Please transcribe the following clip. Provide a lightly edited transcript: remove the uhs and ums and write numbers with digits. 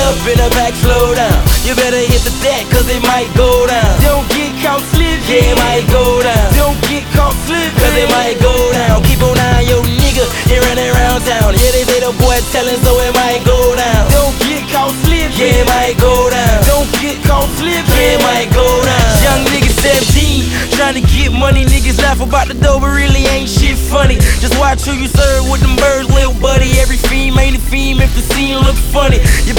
up in the back, slow down. You better hit the deck, cause it might go down. Don't get caught slipping, yeah, it might go down. Don't get caught slipping, cause it might go down. Keep on eyeing your nigga, he running around town. Yeah, they say the boy tellin', so it might go down. Don't get caught slipping, yeah, it might go down. Don't get caught slipping, yeah, it might go down. Young nigga 17, trying to get money. Niggas laugh about the dough, but really ain't shit funny. Just watch who you serve with them birds, little buddy. Every fiend ain't a fiend if the scene look funny. You